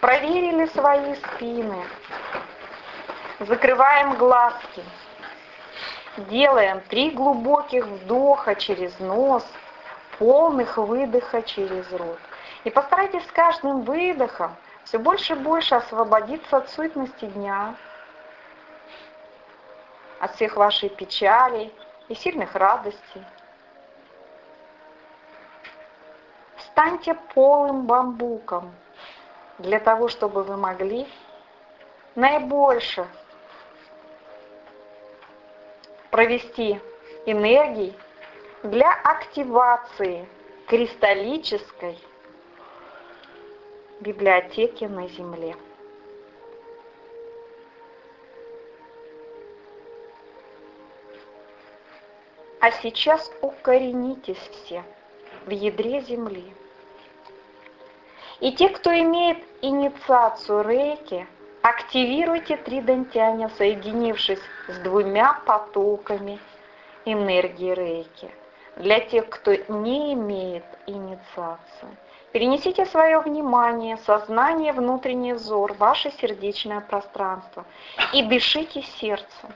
Проверили свои спины. Закрываем глазки. Делаем 3 глубоких вдоха через нос, полных выдоха через рот. И постарайтесь с каждым выдохом все больше и больше освободиться от суетности дня, от всех ваших печалей и сильных радостей. Станьте полым бамбуком для того, чтобы вы могли наибольше провести энергии для активации кристаллической библиотеки на Земле. А сейчас укоренитесь все в ядре Земли. И те, кто имеет инициацию рейки, активируйте три дантяня, соединившись с 2 потоками энергии рейки. Для тех, кто не имеет инициации, перенесите свое внимание, сознание, внутренний взор, ваше сердечное пространство и дышите сердцем.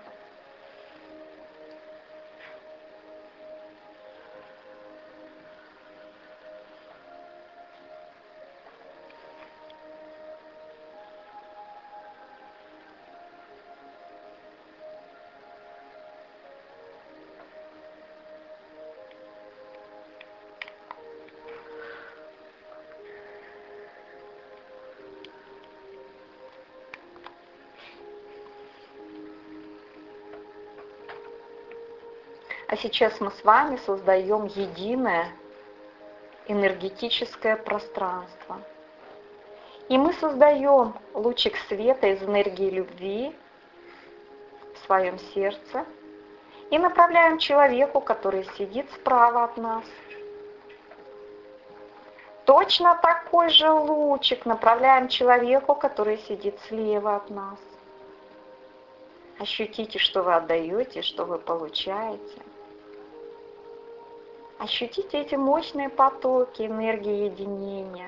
А сейчас мы с вами создаем единое энергетическое пространство. И мы создаем лучик света из энергии любви в своем сердце и направляем человеку, который сидит справа от нас. Точно такой же лучик направляем человеку, который сидит слева от нас. Ощутите, что вы отдаете, что вы получаете. Ощутите эти мощные потоки энергии единения.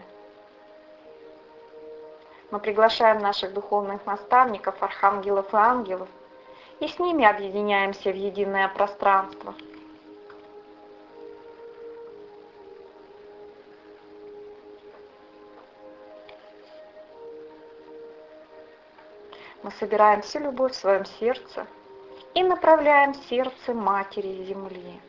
Мы приглашаем наших духовных наставников, архангелов и ангелов, и с ними объединяемся в единое пространство. Мы собираем всю любовь в своем сердце и направляем в сердце Матери Земли.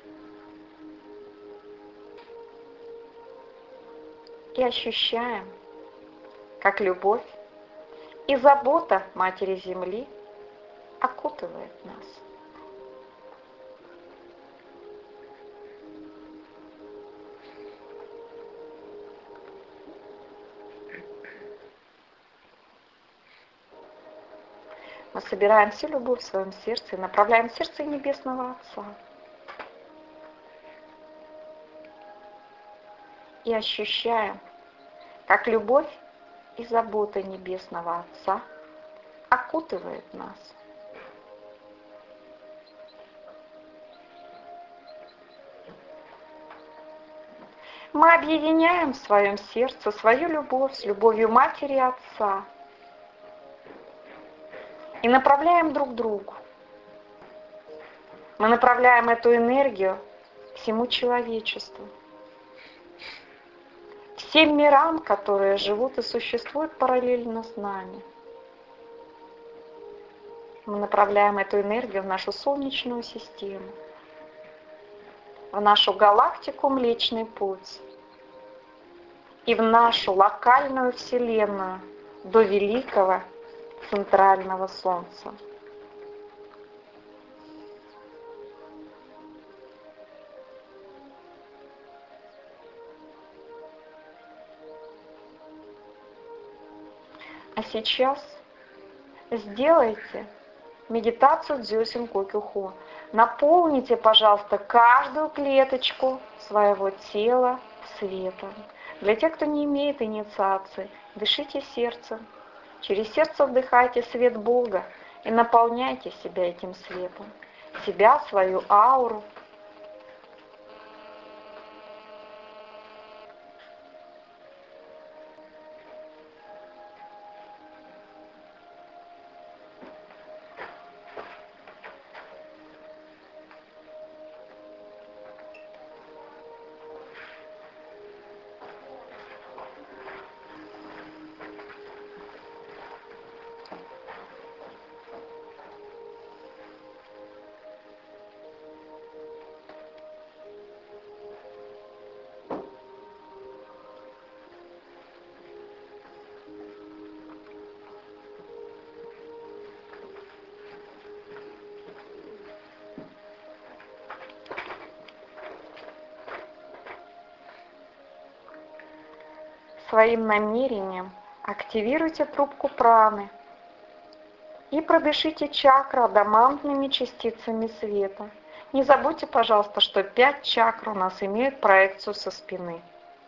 И ощущаем, как любовь и забота Матери Земли окутывает нас. Мы собираем всю любовь в своем сердце и направляем в сердце Небесного Отца. И ощущаем, как любовь и забота Небесного Отца окутывает нас. Мы объединяем в своем сердце свою любовь с любовью Матери и Отца и направляем друг к другу. Мы направляем эту энергию всему человечеству, всем мирам, которые живут и существуют параллельно с нами. Мы направляем эту энергию в нашу Солнечную систему, в нашу галактику Млечный Путь и в нашу локальную Вселенную до великого центрального Солнца. А сейчас сделайте медитацию Дзёсин Кокюхо. Наполните, пожалуйста, каждую клеточку своего тела светом. Для тех, кто не имеет инициации, дышите сердцем. Через сердце вдыхайте свет Бога и наполняйте себя этим светом. Себя, свою ауру. Своим намерением активируйте трубку праны и продышите чакру адамантными частицами света. Не забудьте, пожалуйста, что 5 чакр у нас имеют проекцию со спины.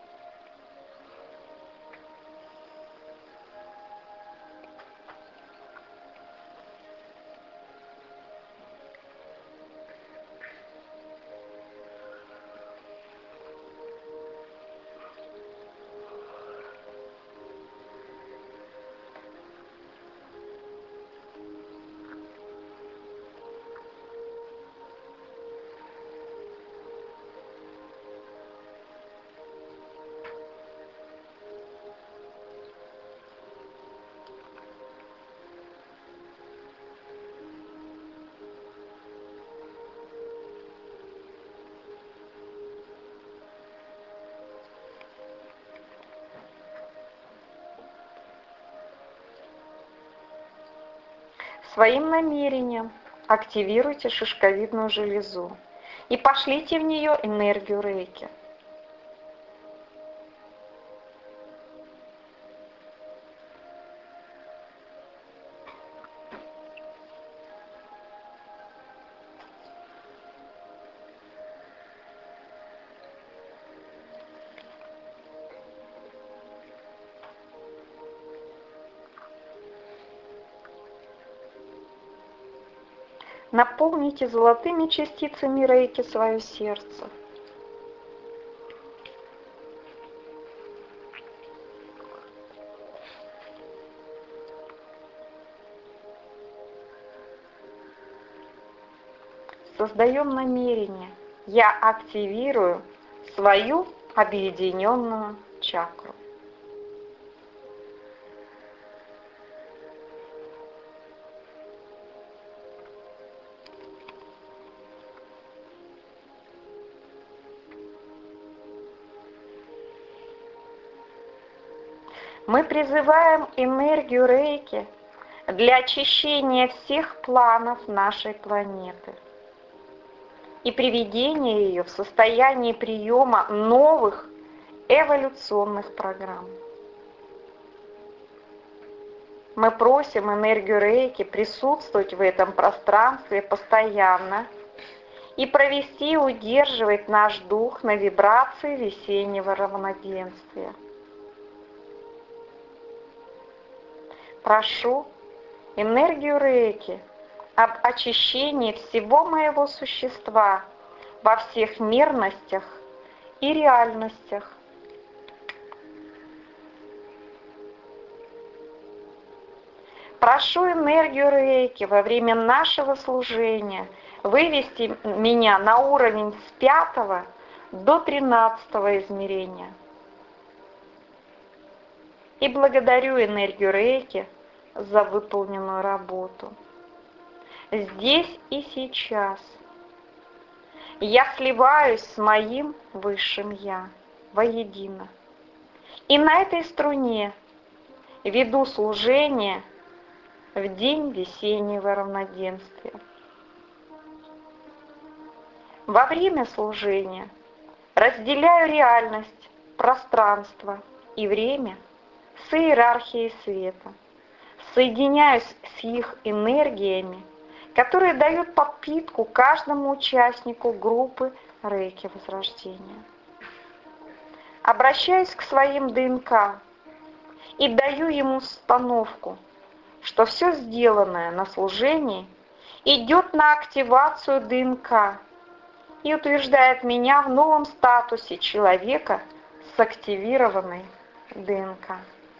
Своим намерением активируйте шишковидную железу и пошлите в нее энергию рейки. Наполните золотыми частицами рейки свое сердце. Создаем намерение. Я активирую свою объединенную чакру. Мы призываем энергию рейки для очищения всех планов нашей планеты и приведения ее в состояние приема новых эволюционных программ. Мы просим энергию рейки присутствовать в этом пространстве постоянно и провести и удерживать наш дух на вибрации весеннего равноденствия. Прошу энергию рейки об очищении всего моего существа во всех мерностях и реальностях. Прошу энергию рейки во время нашего служения вывести меня на уровень с 5 до 13 измерения. И благодарю энергию рейки за выполненную работу. Здесь и сейчас я сливаюсь с моим Высшим Я воедино. И на этой струне веду служение в день весеннего равноденствия. Во время служения разделяю реальность, пространство и время с иерархией света, соединяюсь с их энергиями, которые дают подпитку каждому участнику группы Рейки Возрождения. Обращаюсь к своим ДНК и даю ему установку, что все сделанное на служении идет на активацию ДНК и утверждает меня в новом статусе человека с активированной ДНК.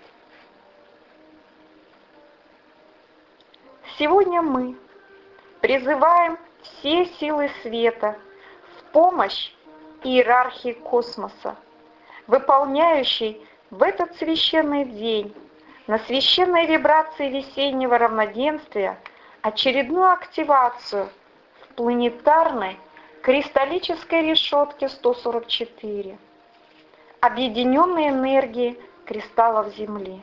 Сегодня мы призываем все силы света в помощь иерархии космоса, выполняющей в этот священный день на священной вибрации весеннего равноденствия очередную активацию в планетарной кристаллической решетке 144, объединенной энергии кристаллов Земли.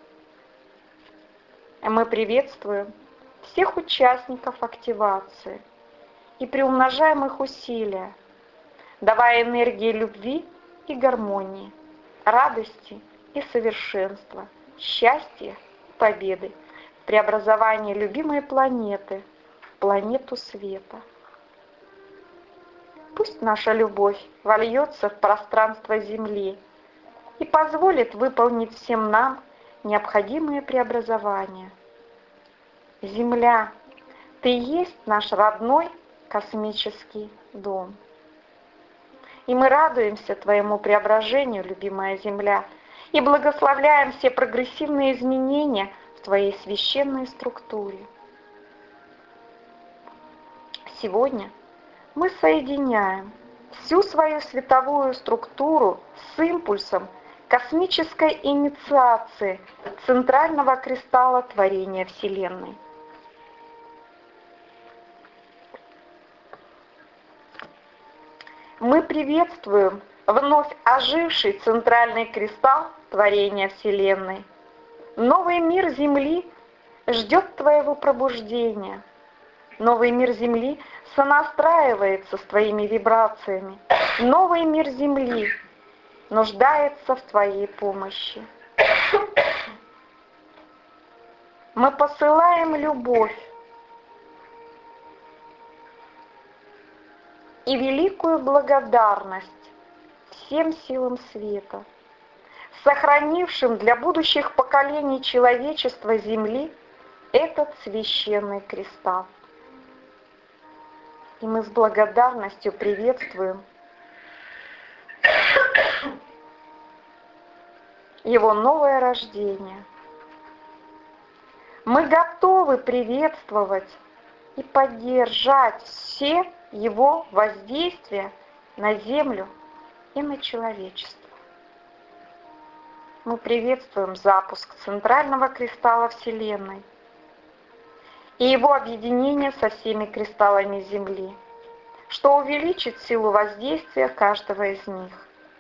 Мы приветствуем всех участников активации и приумножаем их усилия, давая энергии любви и гармонии, радости и совершенства, счастья и победы в преобразовании любимой планеты в планету света. Пусть наша любовь вольется в пространство Земли и позволит выполнить всем нам необходимые преобразования. Земля, ты есть наш родной космический дом. И мы радуемся твоему преображению, любимая Земля, и благословляем все прогрессивные изменения в твоей священной структуре. Сегодня мы соединяем всю свою световую структуру с импульсом космической инициации центрального кристалла творения Вселенной. Мы приветствуем вновь оживший центральный кристалл творения Вселенной. Новый мир Земли ждет твоего пробуждения. Новый мир Земли сонастраивается с твоими вибрациями. Новый мир Земли нуждается в твоей помощи. Мы посылаем любовь и великую благодарность всем силам света, сохранившим для будущих поколений человечества Земли этот священный кристалл. И мы с благодарностью приветствуем его новое рождение. Мы готовы приветствовать и поддержать все его воздействия на Землю и на человечество. Мы приветствуем запуск центрального кристалла Вселенной и его объединение со всеми кристаллами Земли, что увеличит силу воздействия каждого из них.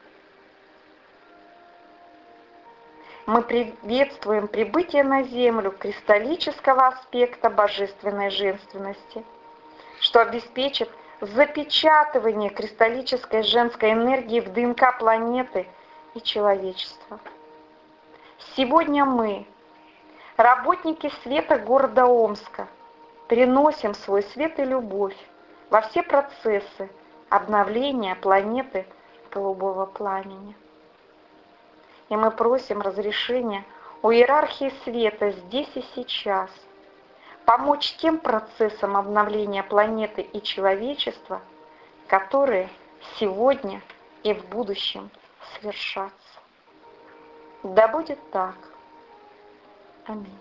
Мы приветствуем прибытие на Землю кристаллического аспекта божественной женственности, что обеспечит запечатывание кристаллической женской энергии в ДНК планеты и человечества. Сегодня мы, работники света города Омска, приносим свой свет и любовь во все процессы обновления планеты голубого пламени. И мы просим разрешения у иерархии света здесь и сейчас помочь тем процессам обновления планеты и человечества, которые сегодня и в будущем свершатся. Да будет так. Аминь.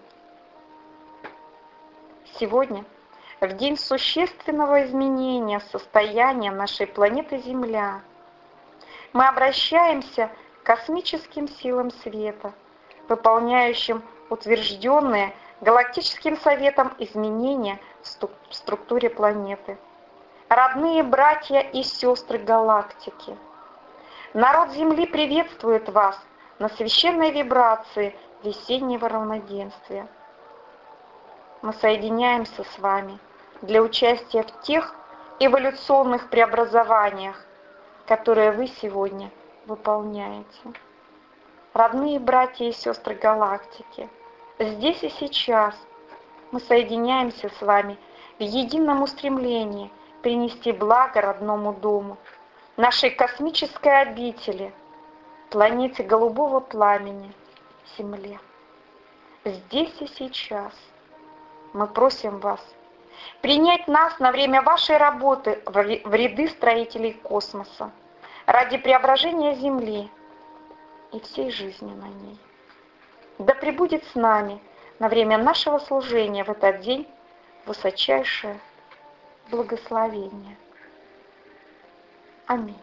Сегодня, в день существенного изменения состояния нашей планеты Земля, мы обращаемся к космическим силам света, выполняющим утвержденные Галактическим Советом изменения в структуре планеты. Родные братья и сестры галактики, народ Земли приветствует вас на священной вибрации весеннего равноденствия. Мы соединяемся с вами для участия в тех эволюционных преобразованиях, которые вы сегодня выполняете. Родные братья и сестры галактики, здесь и сейчас мы соединяемся с вами в едином устремлении принести благо родному дому, нашей космической обители, планете голубого пламени, Земле. Здесь и сейчас мы просим вас принять нас на время вашей работы в ряды строителей космоса ради преображения Земли и всей жизни на ней. Да пребудет с нами на время нашего служения в этот день высочайшее благословение. Аминь.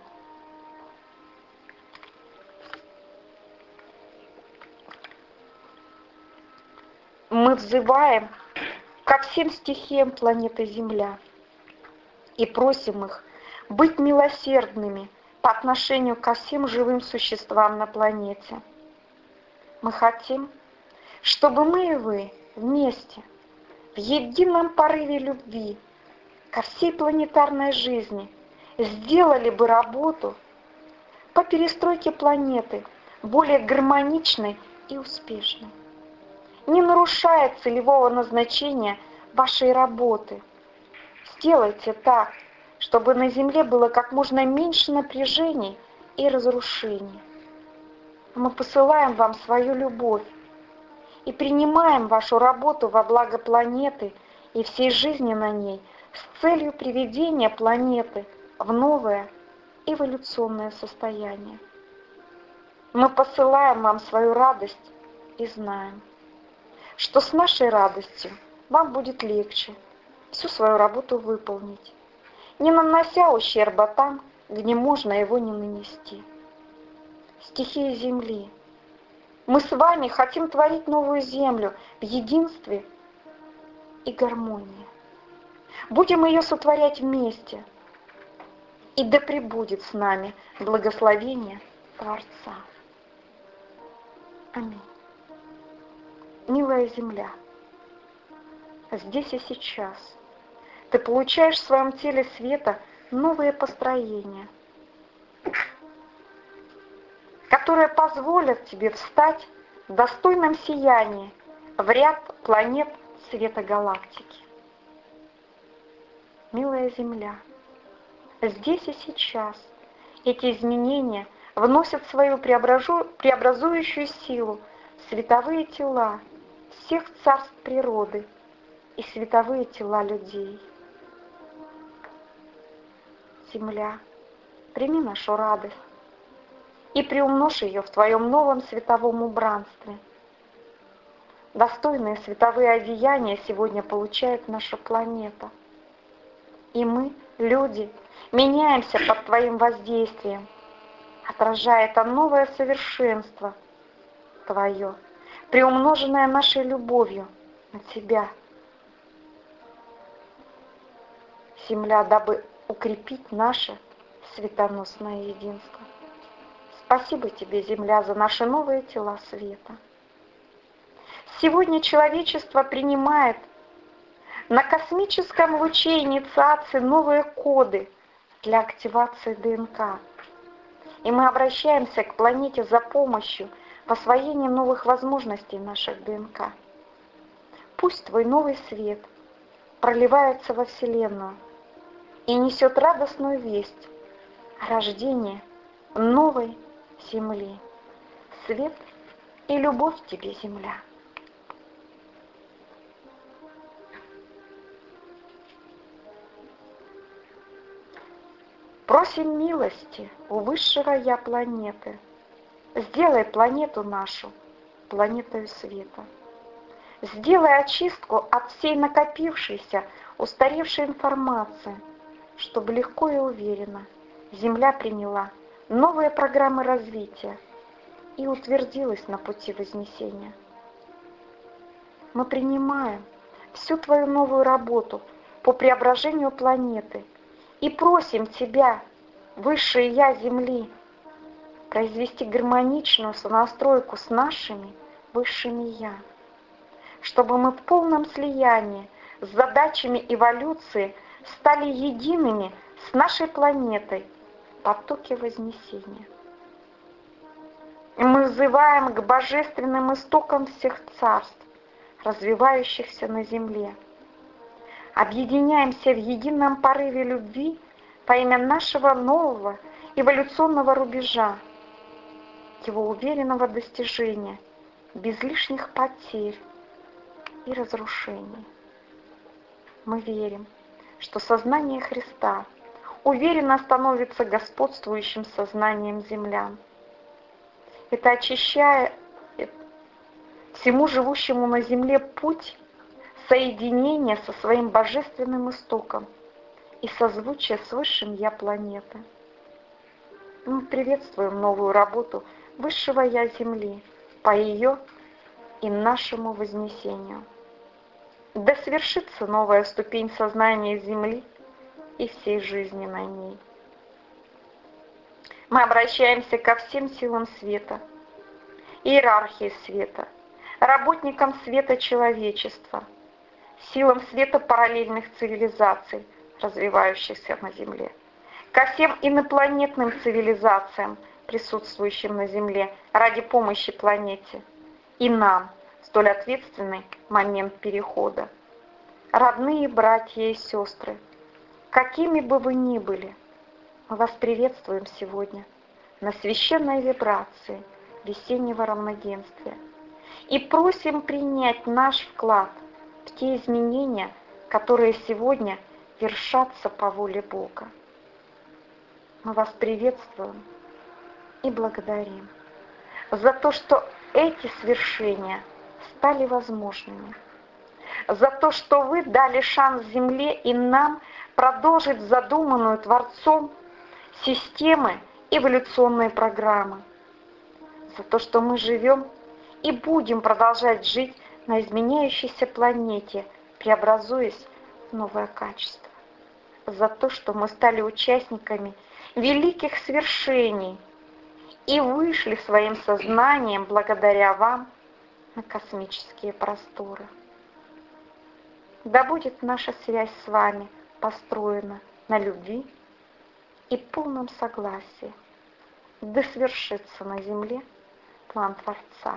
Мы взываем ко всем стихиям планеты Земля и просим их быть милосердными по отношению ко всем живым существам на планете. Мы хотим, чтобы мы и вы вместе, в едином порыве любви ко всей планетарной жизни сделали бы работу по перестройке планеты более гармоничной и успешной, не нарушая целевого назначения вашей работы. Сделайте так, чтобы на Земле было как можно меньше напряжений и разрушений. Мы посылаем вам свою любовь и принимаем вашу работу во благо планеты и всей жизни на ней с целью приведения планеты в новое эволюционное состояние. Мы посылаем вам свою радость и знаем, что с нашей радостью вам будет легче всю свою работу выполнить, не нанося ущерба там, где можно его не нанести. Стихия Земли. Мы с вами хотим творить новую Землю в единстве и гармонии. Будем ее сотворять вместе. И да пребудет с нами благословение Творца. Аминь. Милая Земля, здесь и сейчас ты получаешь в своем теле света новые построения, которые позволят тебе встать в достойном сиянии в ряд планет света галактики. Милая Земля, здесь и сейчас эти изменения вносят свою преобразующую силу в световые тела всех царств природы и световые тела людей. Земля, прими нашу радость и приумножь ее в твоем новом световом убранстве. Достойные световые одеяния сегодня получает наша планета. И мы, люди, меняемся под твоим воздействием, отражая это новое совершенство твое, приумноженное нашей любовью на тебя. Земля, дабы укрепить наше светоносное единство. Спасибо тебе, Земля, за наши новые тела света. Сегодня человечество принимает на космическом луче инициации новые коды для активации ДНК. И мы обращаемся к планете за помощью в освоении новых возможностей наших ДНК. Пусть твой новый свет проливается во Вселенную и несет радостную весть о рождении новой Земли. Свет и любовь тебе, Земля. Просим милости у высшего Я планеты. Сделай планету нашу планетой света. Сделай очистку от всей накопившейся, устаревшей информации, чтобы легко и уверенно Земля приняла новые программы развития и утвердилась на пути вознесения. Мы принимаем всю твою новую работу по преображению планеты и просим тебя, Высшее Я Земли, произвести гармоничную сонастройку с нашими Высшими Я, чтобы мы в полном слиянии с задачами эволюции стали едиными с нашей планетой в потоке Вознесения. И мы взываем к божественным истокам всех царств, развивающихся на Земле. Объединяемся в едином порыве любви во имя нашего нового эволюционного рубежа, его уверенного достижения, без лишних потерь и разрушений. Мы верим, что сознание Христа уверенно становится господствующим сознанием землян. Это очищает всему живущему на земле путь соединения со своим божественным истоком и созвучия с высшим Я планеты. Мы приветствуем новую работу высшего Я Земли по ее и нашему вознесению. Да свершится новая ступень сознания Земли и всей жизни на ней. Мы обращаемся ко всем силам света, иерархии света, работникам света человечества, силам света параллельных цивилизаций, развивающихся на Земле, ко всем инопланетным цивилизациям, присутствующим на Земле, ради помощи планете, и нам в столь ответственный момент перехода. Родные братья и сестры, какими бы вы ни были, мы вас приветствуем сегодня на священной вибрации весеннего равноденствия и просим принять наш вклад в те изменения, которые сегодня вершатся по воле Бога. Мы вас приветствуем и благодарим за то, что эти свершения стали возможными, за то, что вы дали шанс Земле и нам продолжить задуманную Творцом системы эволюционной программы, за то, что мы живем и будем продолжать жить на изменяющейся планете, преобразуясь в новое качество, за то, что мы стали участниками великих свершений и вышли своим сознанием благодаря вам на космические просторы. Да будет наша связь с вами построена на любви и полном согласии. Да свершится на Земле план Творца.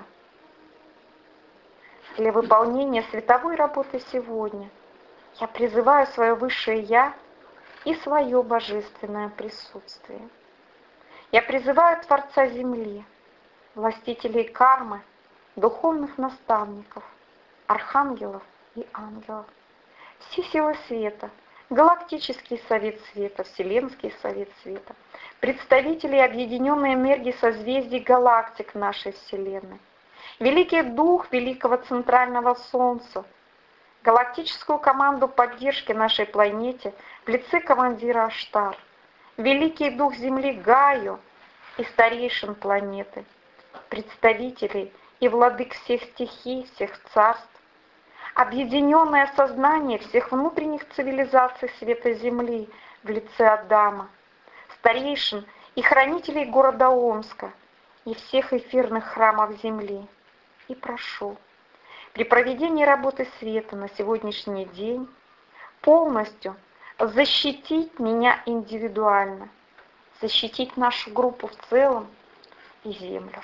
Для выполнения световой работы сегодня я призываю свое Высшее Я и свое божественное присутствие. Я призываю Творца Земли, властителей кармы, духовных наставников, архангелов и ангелов, все силы света, Галактический Совет Света, Вселенский Совет Света, представителей объединенной энергии созвездий галактик нашей Вселенной, Великий Дух Великого Центрального Солнца, галактическую команду поддержки нашей планете в лице командира Аштар, Великий Дух Земли Гаю и старейшин планеты, представителей и владык всех стихий, всех царств, объединенное сознание всех внутренних цивилизаций света Земли в лице Адама, старейшин и хранителей города Омска и всех эфирных храмов Земли. И прошу, при проведении работы света на сегодняшний день полностью защитить меня индивидуально, защитить нашу группу в целом и Землю.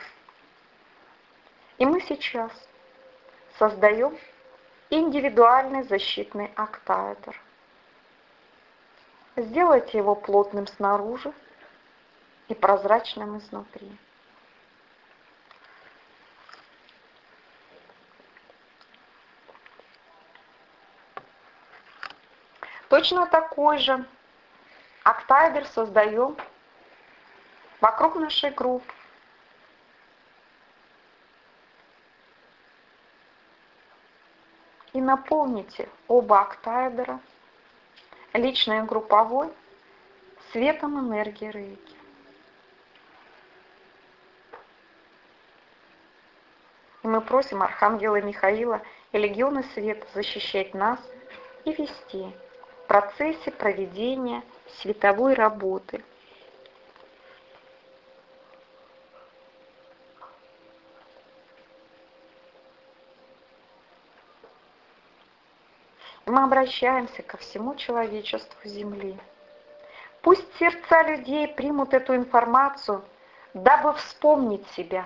И мы сейчас создаем индивидуальный защитный октаэдр. Сделайте его плотным снаружи и прозрачным изнутри. Точно такой же октаэдр создаем вокруг нашей группы. И наполните оба октаэдра, личный и групповой, светом энергии Рейки. И мы просим Архангела Михаила и Легионы Света защищать нас и вести в процессе проведения световой работы. Мы обращаемся ко всему человечеству Земли. Пусть сердца людей примут эту информацию, дабы вспомнить себя.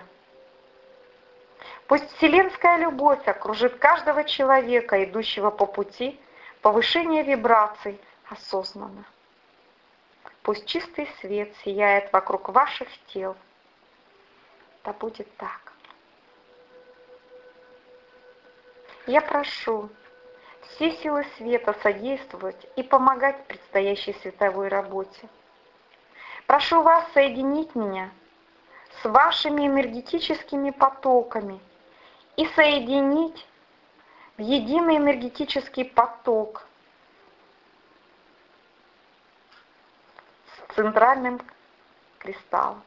Пусть вселенская любовь окружит каждого человека, идущего по пути повышения вибраций осознанно. Пусть чистый свет сияет вокруг ваших тел. Да будет так. Я прошу все силы света содействовать и помогать в предстоящей световой работе. Прошу вас соединить меня с вашими энергетическими потоками и соединить в единый энергетический поток с центральным кристаллом.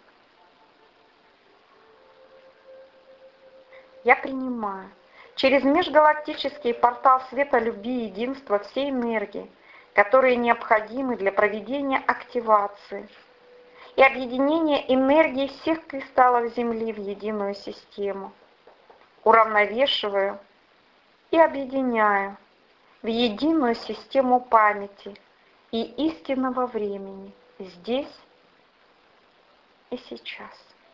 Я принимаю через межгалактический портал света, любви и единства все энергии, которые необходимы для проведения активации и объединения энергии всех кристаллов Земли в единую систему. Уравновешиваю и объединяю в единую систему памяти и истинного времени здесь и сейчас.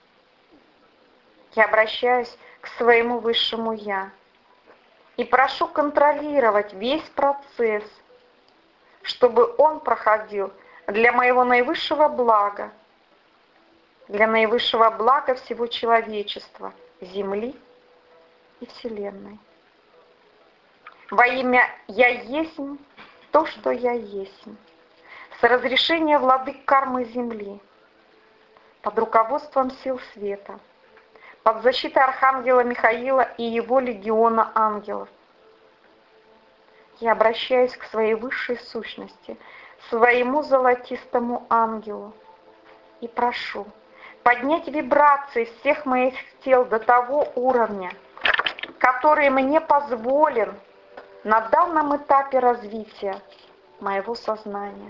Я обращаюсь к своему высшему Я и прошу контролировать весь процесс, чтобы он проходил для моего наивысшего блага, для наивысшего блага всего человечества, Земли и Вселенной. Во имя «Я есмь» то, что я есмь, с разрешения владык кармы Земли, под руководством сил света, под защитой Архангела Михаила и его легиона ангелов. Я обращаюсь к своей высшей сущности, своему золотистому ангелу, и прошу поднять вибрации всех моих тел до того уровня, который мне позволен на данном этапе развития моего сознания.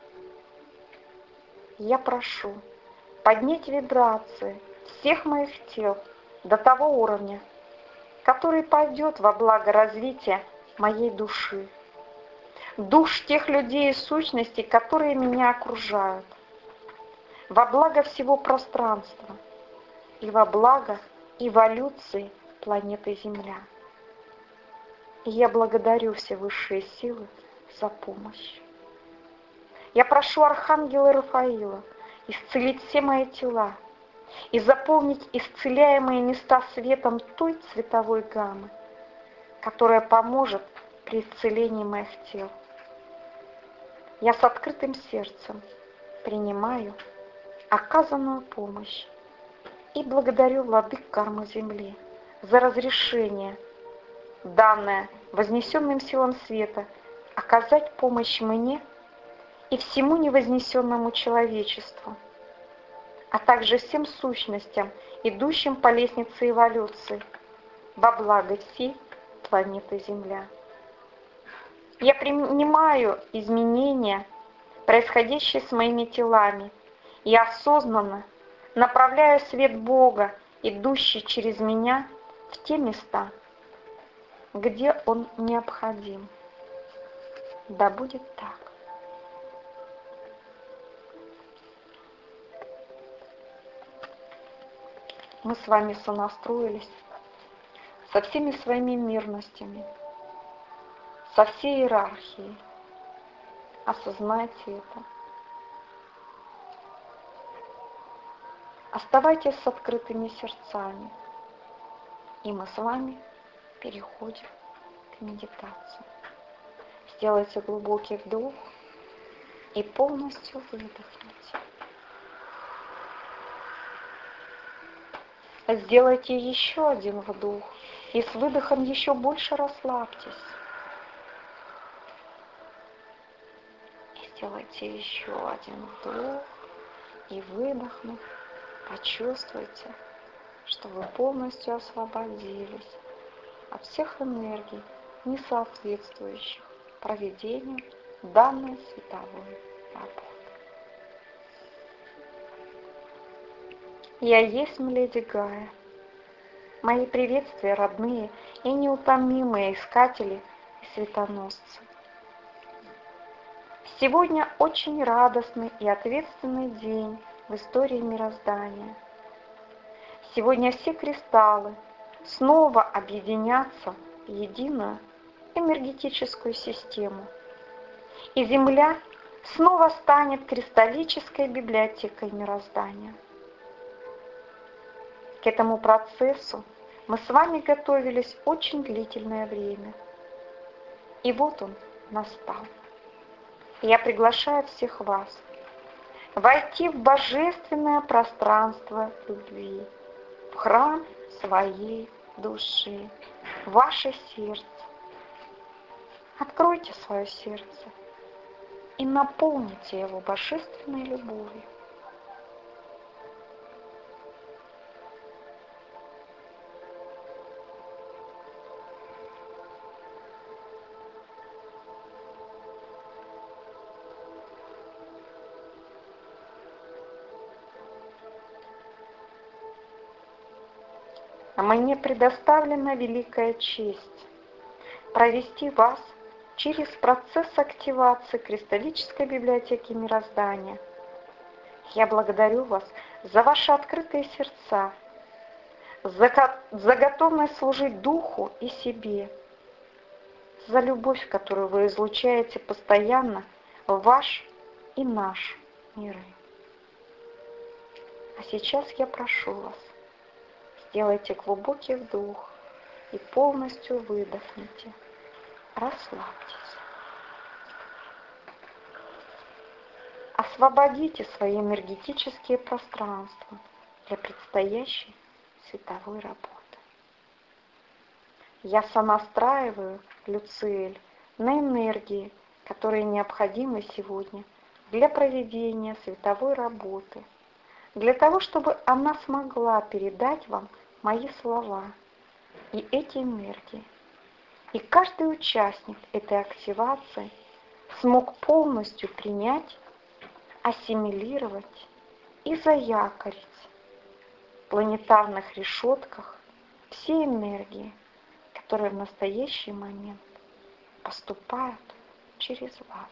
Я прошу поднять вибрации всех моих тел до того уровня, который пойдет во благо развития моей души, душ тех людей и сущностей, которые меня окружают, во благо всего пространства и во благо эволюции планеты Земля. И я благодарю все высшие силы за помощь. Я прошу Архангела Рафаила исцелить все мои тела и заполнить исцеляемые места светом той цветовой гаммы, которая поможет при исцелении моих тел. Я с открытым сердцем принимаю оказанную помощь и благодарю владык кармы Земли за разрешение, данное вознесенным силам света, оказать помощь мне и всему невознесенному человечеству, а также всем сущностям, идущим по лестнице эволюции, во благо всей планеты Земля. Я принимаю изменения, происходящие с моими телами, и осознанно направляю свет Бога, идущий через меня, в те места, где он необходим. Да будет так. Мы с вами сонастроились со всеми своими мирностями, со всей иерархией. Осознайте это. Оставайтесь с открытыми сердцами, и мы с вами переходим к медитации. Сделайте глубокий вдох и полностью выдохните. Сделайте еще один вдох и с выдохом еще больше расслабьтесь. И сделайте еще один вдох и выдохнув, почувствуйте, что вы полностью освободились от всех энергий, не соответствующих проведению данной световой работы. Я есть Леди Гая. Мои приветствия, родные и неутомимые искатели и светоносцы. Сегодня очень радостный и ответственный день в истории мироздания. Сегодня все кристаллы снова объединятся в единую энергетическую систему, и Земля снова станет кристаллической библиотекой мироздания. К этому процессу мы с вами готовились очень длительное время. И вот он настал. Я приглашаю всех вас войти в божественное пространство любви, в храм своей души, в ваше сердце. Откройте свое сердце и наполните его божественной любовью. Мне предоставлена великая честь провести вас через процесс активации кристаллической библиотеки мироздания. Я благодарю вас за ваши открытые сердца, за готовность служить Духу и себе, за любовь, которую вы излучаете постоянно в ваш и наш миры. А сейчас я прошу вас, сделайте глубокий вдох и полностью выдохните. Расслабьтесь. Освободите свои энергетические пространства для предстоящей световой работы. Я сонастраиваю Люциэль на энергии, которые необходимы сегодня для проведения световой работы, для того, чтобы она смогла передать вам мои слова и эти энергии. И каждый участник этой активации смог полностью принять, ассимилировать и заякорить в планетарных решетках все энергии, которые в настоящий момент поступают через вас.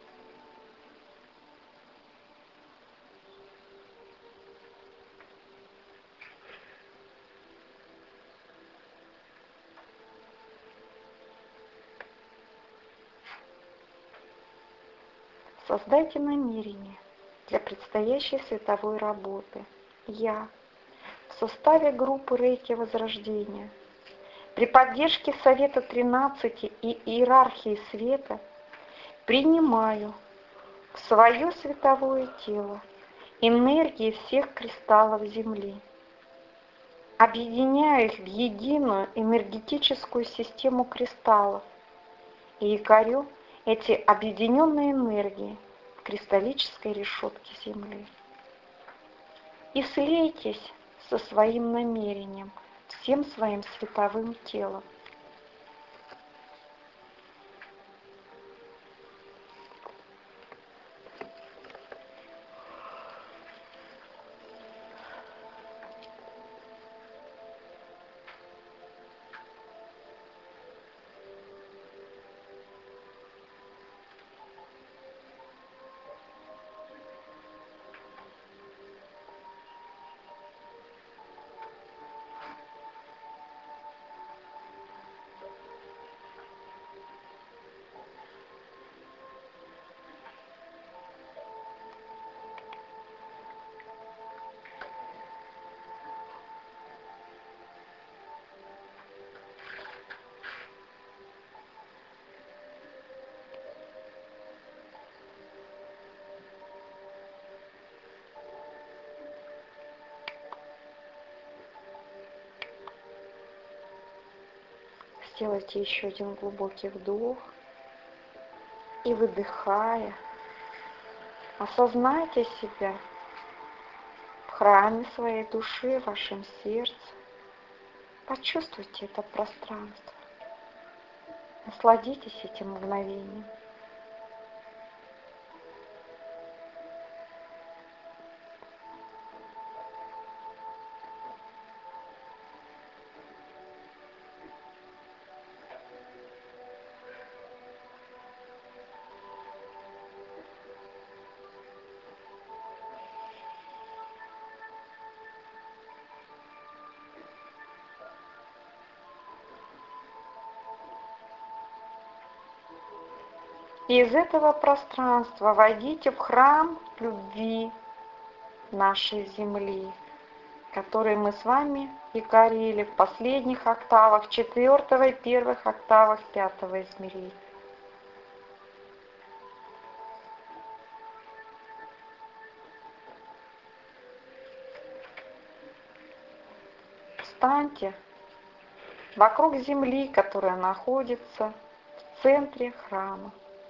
Создайте намерение для предстоящей световой работы. Я в составе группы Рейки Возрождения, при поддержке Совета 13 и Иерархии Света, принимаю в свое световое тело энергии всех кристаллов Земли, объединяю их в единую энергетическую систему кристаллов и якорю эти объединенные энергии в кристаллической решетке Земли. И слейтесь со своим намерением, всем своим световым телом. Сделайте еще один глубокий вдох и, выдыхая, осознайте себя в храме своей души, в вашем сердце. Почувствуйте это пространство. Насладитесь этим мгновением. И из этого пространства войдите в храм любви нашей Земли, который мы с вами якорили в последних октавах 4-го и первых октавах 5-го измерения. Встаньте вокруг Земли, которая находится в центре храма.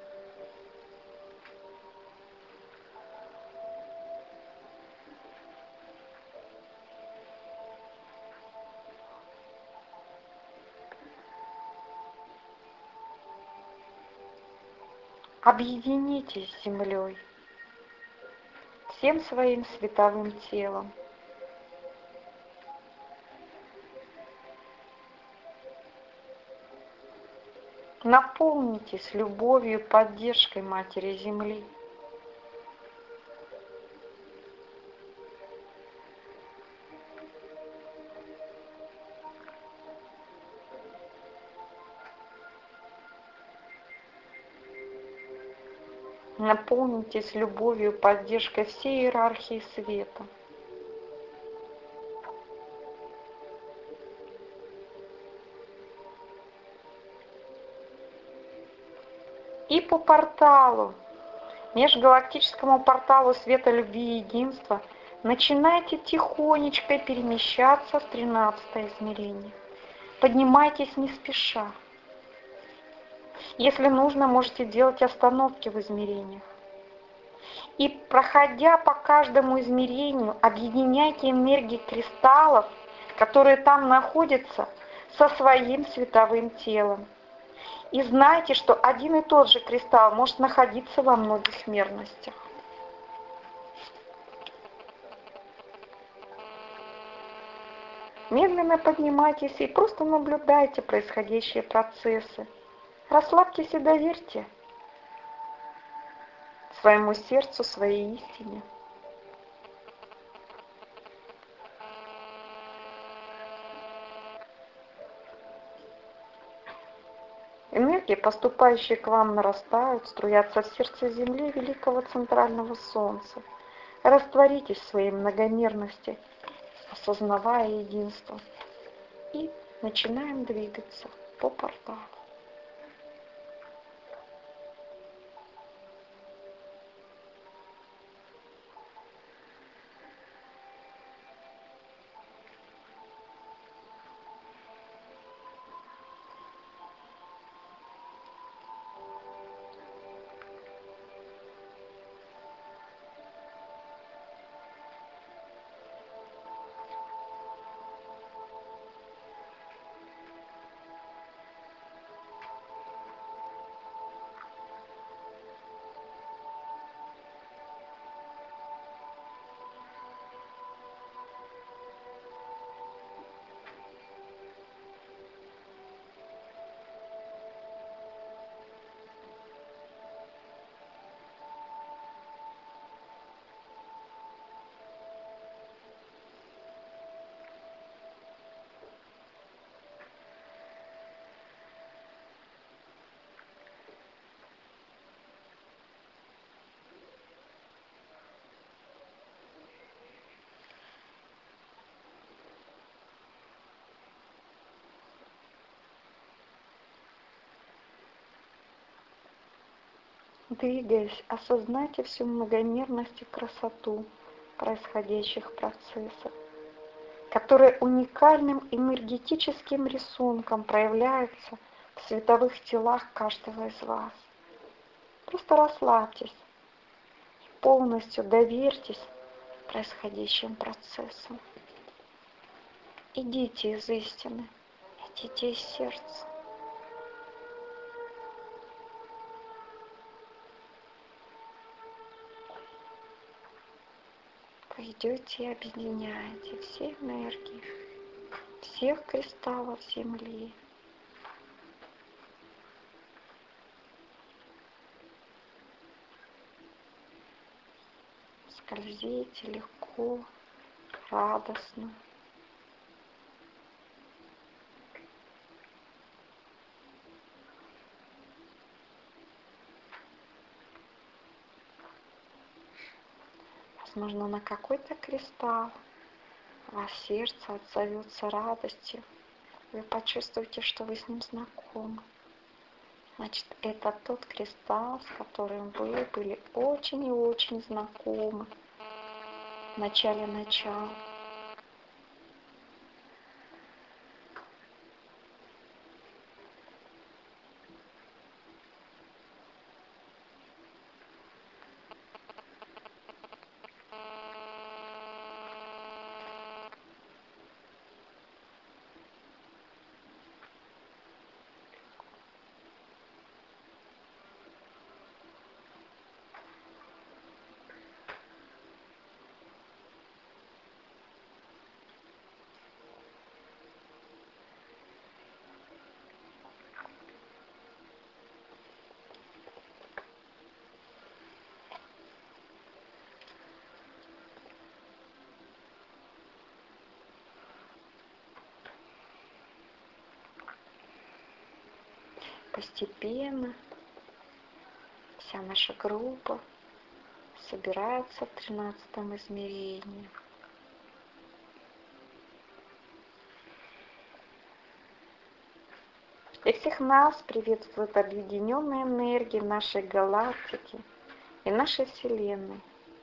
Объединитесь с Землей всем своим световым телом. Наполнитесь любовью и поддержкой Матери Земли. Наполнитесь любовью и поддержкой всей иерархии света. И по порталу, межгалактическому порталу света, любви и единства, начинайте тихонечко перемещаться в 13-е измерение. Поднимайтесь не спеша. Если нужно, можете делать остановки в измерениях. И проходя по каждому измерению, объединяйте энергии кристаллов, которые там находятся, со своим световым телом. И знайте, что один и тот же кристалл может находиться во многих мерностях. Медленно поднимайтесь и просто наблюдайте происходящие процессы. Расслабьтесь и доверьте своему сердцу, своей истине. Энергии, поступающие к вам, нарастают, струятся в сердце Земли великого центрального Солнца. Растворитесь в своей многомерности, осознавая единство. И начинаем двигаться по порталу. Двигаясь, осознайте всю многомерность и красоту происходящих процессов, которые уникальным энергетическим рисунком проявляются в световых телах каждого из вас. Просто расслабьтесь, полностью доверьтесь происходящим процессам. Идите из истины, идите из сердца. Вы идете и объединяете все энергии всех кристаллов Земли. Скользите легко, радостно. Возможно, на какой-то кристалл ваше сердце отзовется радостью. Вы почувствуете, что вы с ним знакомы. Значит, это тот кристалл, с которым вы были очень и очень знакомы в начале начала. Постепенно Вся наша группа собирается в 13-м измерении. И всех нас приветствует объединенная энергия нашей галактики и нашей Вселенной.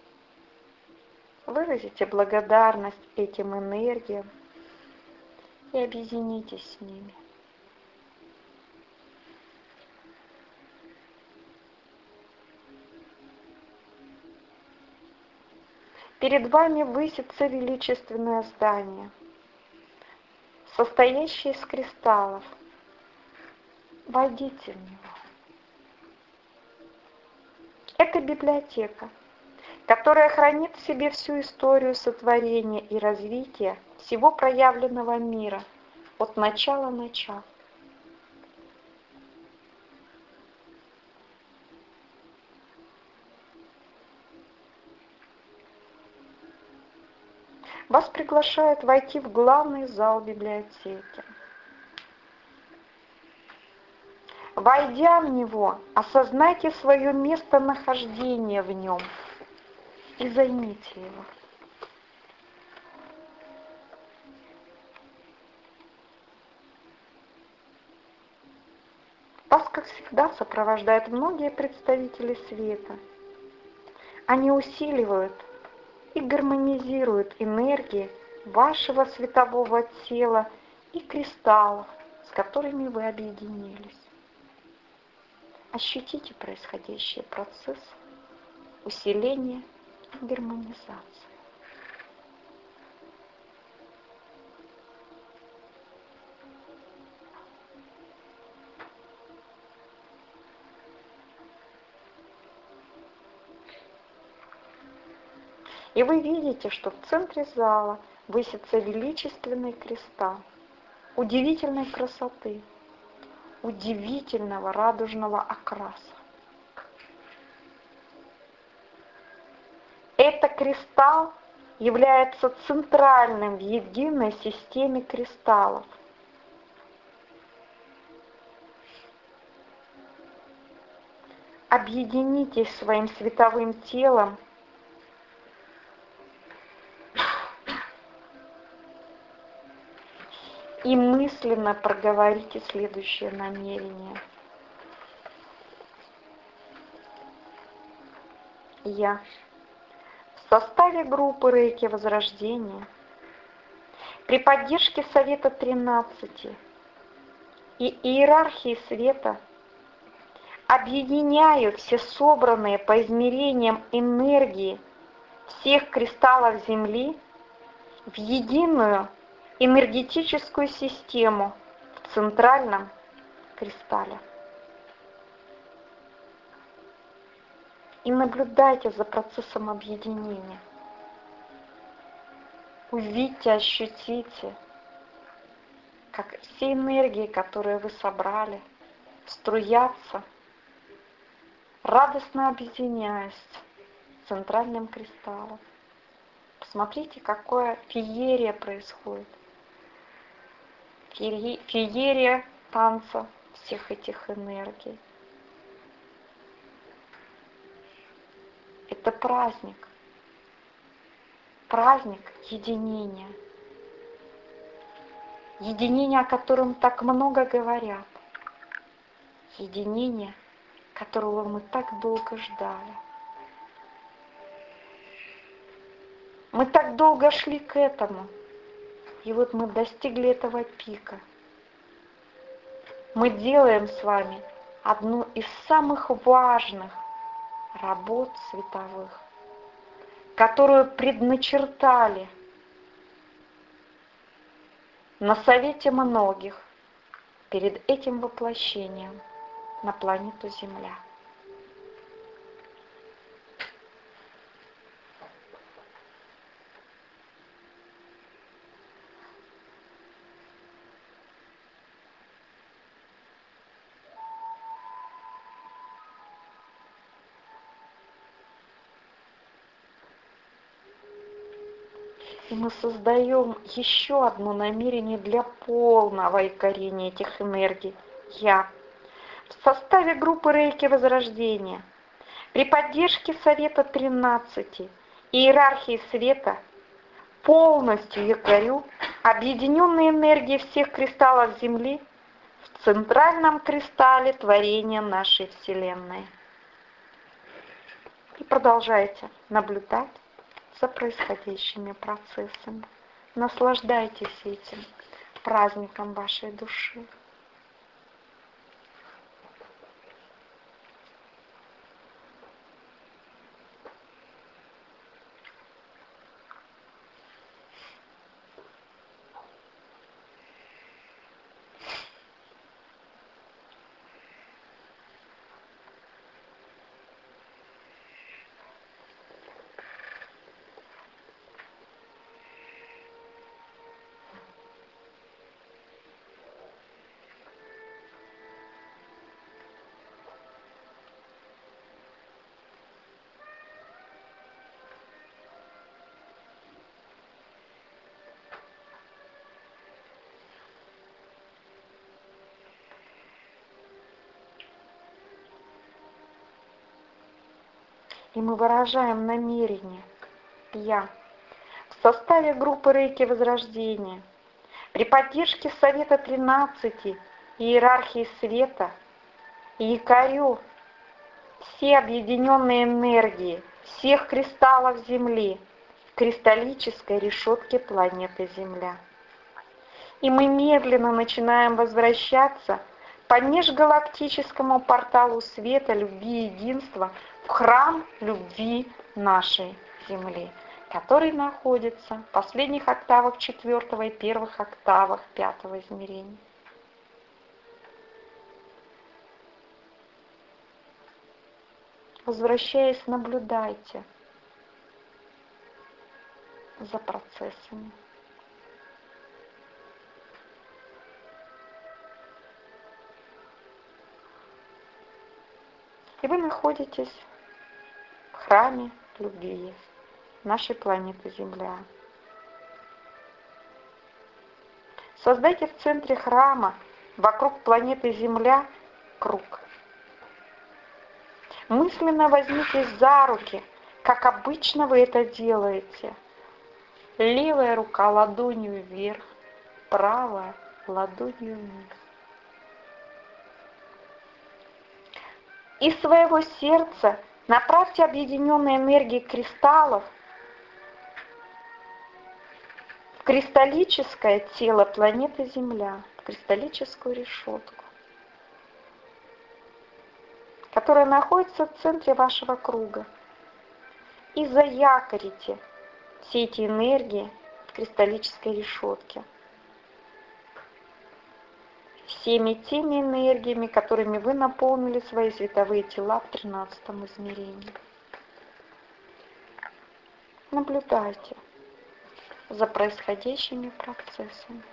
Выразите благодарность этим энергиям и объединитесь с ними. Перед вами высится величественное здание, состоящее из кристаллов. Войдите в него. Это библиотека, которая хранит в себе всю историю сотворения и развития всего проявленного мира от начала начала. Вас приглашают войти в главный зал библиотеки. Войдя в него, осознайте свое местонахождение в нем и займите его. Вас, как всегда, сопровождают многие представители света. Они усиливают и гармонизируют энергии вашего светового тела и кристаллов, с которыми вы объединились. Ощутите происходящий процесс усиления и гармонизации. И вы видите, что в центре зала высится величественный кристалл удивительной красоты, удивительного радужного окраса. Этот кристалл является центральным в единой системе кристаллов. Объединитесь своим световым телом и мысленно проговорите следующее намерение. Я в составе группы Рейки Возрождения при поддержке Совета 13 и иерархии света объединяю все собранные по измерениям энергии всех кристаллов Земли в единую энергетическую систему в центральном кристалле. И наблюдайте за процессом объединения. Увидьте, ощутите, как все энергии, которые вы собрали, струятся, радостно объединяясь с центральным кристаллом. Посмотрите, какая феерия происходит. Феерия танца всех этих энергий. Это праздник. Праздник единения. Единение, о котором так много говорят. Единение, которого мы так долго ждали. Мы так долго шли к этому. И вот мы достигли этого пика. Мы делаем с вами одну из самых важных работ световых, которую предначертали на Совете многих перед этим воплощением на планету Земля. И мы создаем еще одно намерение для полного икорения этих энергий. Я в составе группы Рейки Возрождения При поддержке Совета 13 и иерархии света полностью якорю объединенные энергии всех кристаллов Земли в центральном кристалле творения нашей Вселенной. И продолжайте наблюдать за происходящими процессами. Наслаждайтесь этим праздником вашей души. И мы выражаем намерение «Я» в составе группы Рейки Возрождения, при поддержке Совета 13 и иерархии света, якорю все объединенные энергии всех кристаллов Земли в кристаллической решетке планеты Земля. И мы медленно начинаем возвращаться по межгалактическому порталу света, любви и единства в храм любви нашей Земли, который находится в последних октавах 4 и первых октавах 5 измерения. Возвращаясь, наблюдайте за процессами. И вы находитесь в храме любви нашей планеты Земля. Создайте в центре храма вокруг планеты Земля круг. Мысленно возьмитесь за руки, как обычно вы это делаете. Левая рука ладонью вверх, правая ладонью вниз. Из своего сердца направьте объединенные энергии кристаллов в кристаллическое тело планеты Земля, в кристаллическую решетку, которая находится в центре вашего круга. И заякорите все эти энергии в кристаллической решетке. Всеми теми энергиями, которыми вы наполнили свои световые тела в 13 измерении. Наблюдайте за происходящими процессами.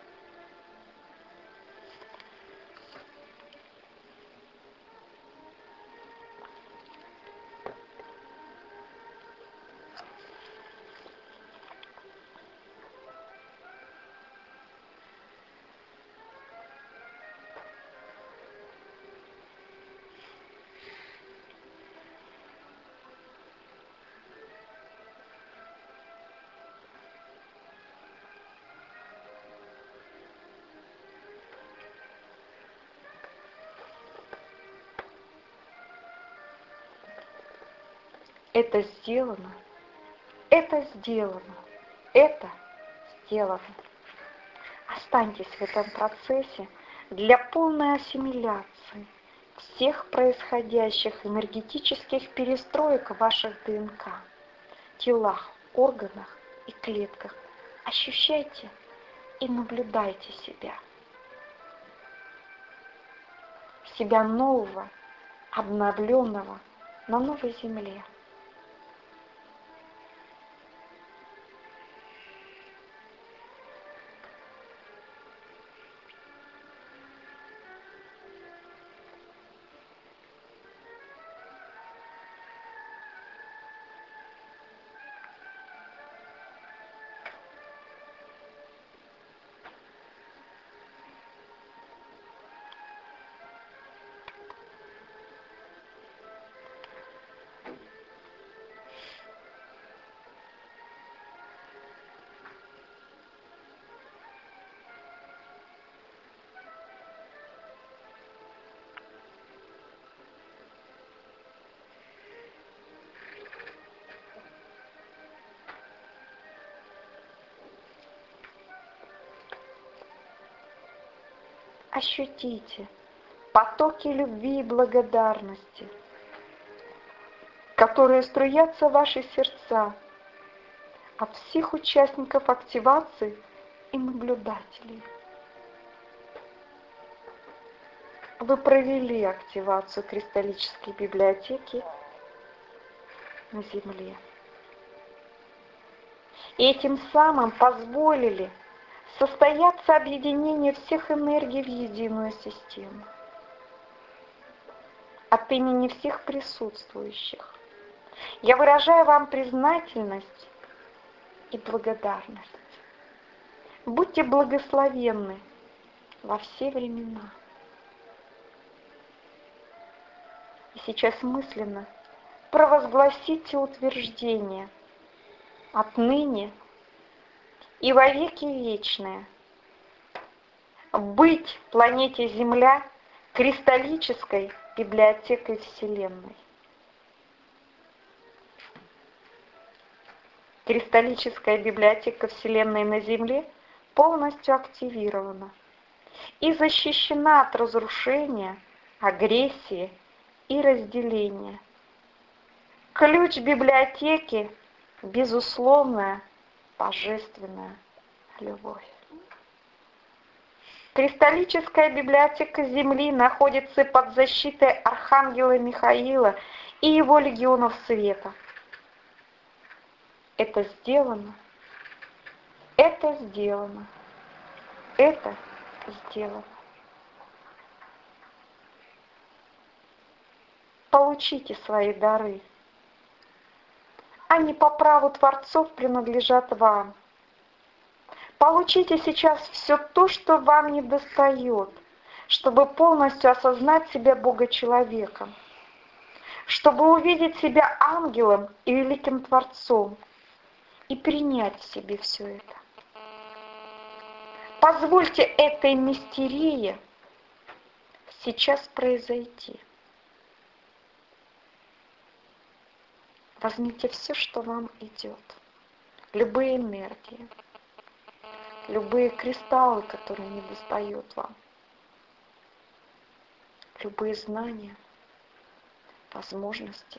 Это сделано, это сделано, это сделано. Останьтесь в этом процессе для полной ассимиляции всех происходящих энергетических перестроек в ваших ДНК, телах, органах и клетках. Ощущайте и наблюдайте себя. Себя нового, обновленного на новой земле. ощутите потоки любви и благодарности, которые струятся в ваши сердца от всех участников активации и наблюдателей. Вы провели активацию кристаллической библиотеки на Земле. И этим самым позволили состояться объединению всех энергий в единую систему. От имени всех присутствующих я выражаю вам признательность и благодарность. Будьте благословенны во все времена. И сейчас мысленно провозгласите утверждение отныне и во веки вечные быть планете Земля кристаллической библиотекой Вселенной. Кристаллическая библиотека Вселенной на Земле полностью активирована и защищена от разрушения, агрессии и разделения. Ключ библиотеки – безусловная божественная любовь. Кристаллическая библиотека Земли находится под защитой Архангела Михаила и его легионов света. Это сделано. Это сделано. Это сделано. Получите свои дары. Они по праву Творцов принадлежат вам. Получите сейчас все то, что вам недостает, чтобы полностью осознать себя Бога-человеком, чтобы увидеть себя ангелом и великим Творцом и принять в себе все это. Позвольте этой мистерии сейчас произойти. Возьмите все, что вам идет, любые энергии, любые кристаллы, которые не достают вам, любые знания, возможности.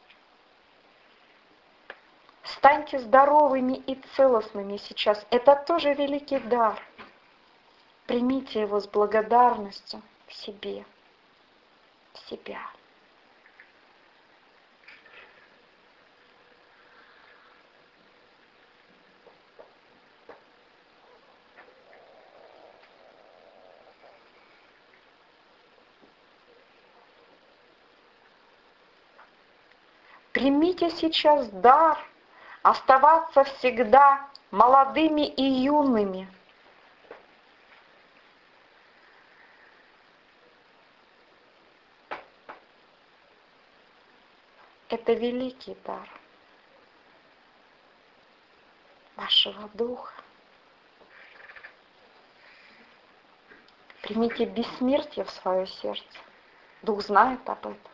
Станьте здоровыми и целостными сейчас. Это тоже великий дар. Примите его с благодарностью к себе, в себя. Примите сейчас дар оставаться всегда молодыми и юными. Это великий дар вашего духа. Примите бессмертие в свое сердце. Дух знает об этом.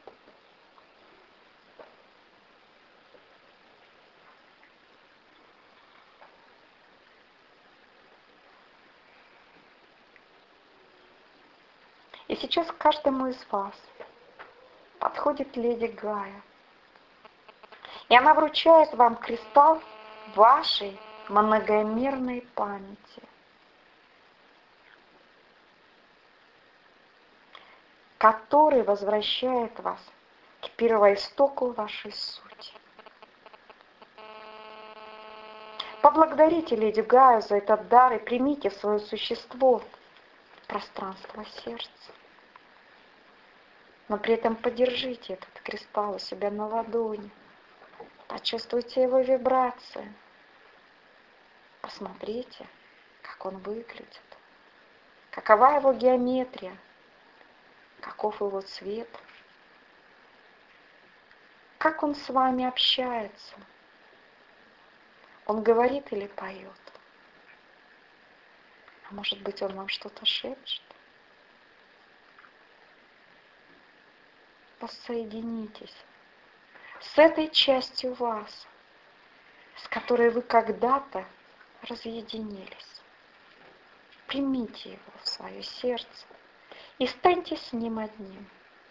И сейчас к каждому из вас подходит леди Гая. И она вручает вам кристалл вашей многомерной памяти, который возвращает вас к первоистоку вашей сути. Поблагодарите леди Гаю за этот дар и примите в свое существо пространство сердца. Но при этом подержите этот кристалл у себя на ладони. Почувствуйте его вибрации. Посмотрите, как он выглядит. Какова его геометрия. Каков его цвет. Как он с вами общается. Он говорит или поет. А может быть, он вам что-то шепчет. Воссоединитесь с этой частью вас, с которой вы когда-то разъединились. примите его в свое сердце и станьте с ним одним.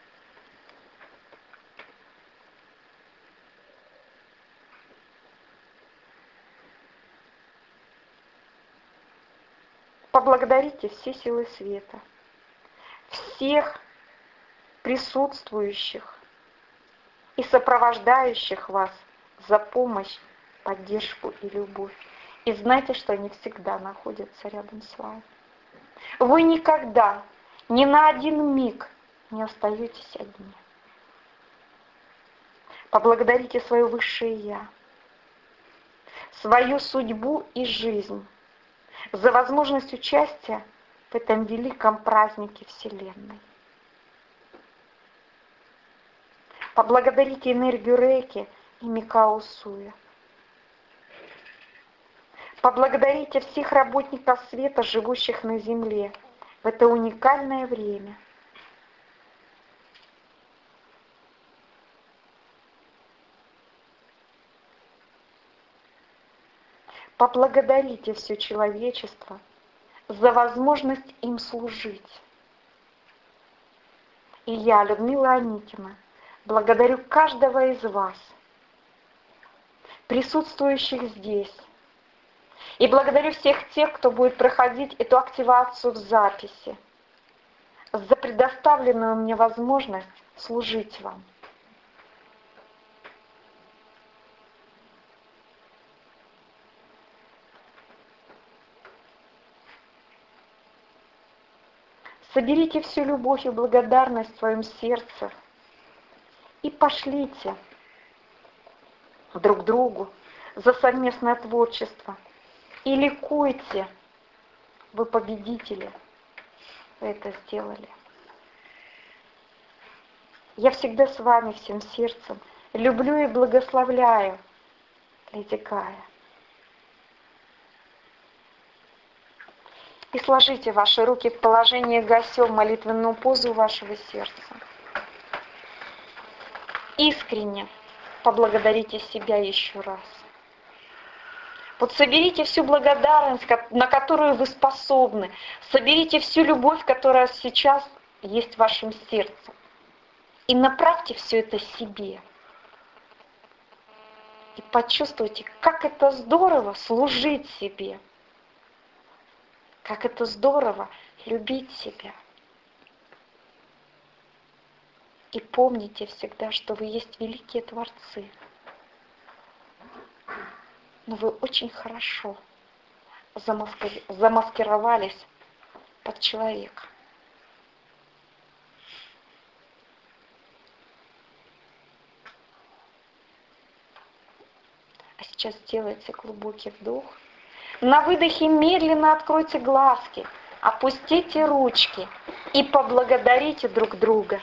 Поблагодарите все силы света, всех присутствующих и сопровождающих вас за помощь, поддержку и любовь. И знайте, что они всегда находятся рядом с вами. Вы никогда, ни на один миг не остаетесь одни. Поблагодарите свое высшее Я, свою судьбу и жизнь за возможность участия в этом великом празднике Вселенной. Поблагодарите энергию Рейки и Микао Суя. Поблагодарите всех работников света, живущих на Земле в это уникальное время. Поблагодарите все человечество за возможность им служить. И я, Людмила Аникина, благодарю каждого из вас, присутствующих здесь, и благодарю всех тех, кто будет проходить эту активацию в записи, за предоставленную мне возможность служить вам. Соберите всю любовь и благодарность в своем сердце и пошлите друг другу за совместное творчество. И ликуйте, вы победители, вы это сделали. Я всегда с вами всем сердцем люблю и благословляю, Леди Гая. И сложите ваши руки в положение гасё, молитвенную позу вашего сердца. Искренне поблагодарите себя еще раз. Вот соберите всю благодарность, на которую вы способны. Соберите всю любовь, которая сейчас есть в вашем сердце. И направьте все это себе. И почувствуйте, как это здорово служить себе. Как это здорово любить себя. И помните всегда, что вы есть великие творцы. Но вы очень хорошо замаскировались под человека. А сейчас сделайте глубокий вдох. На выдохе медленно откройте глазки, опустите ручки и поблагодарите друг друга.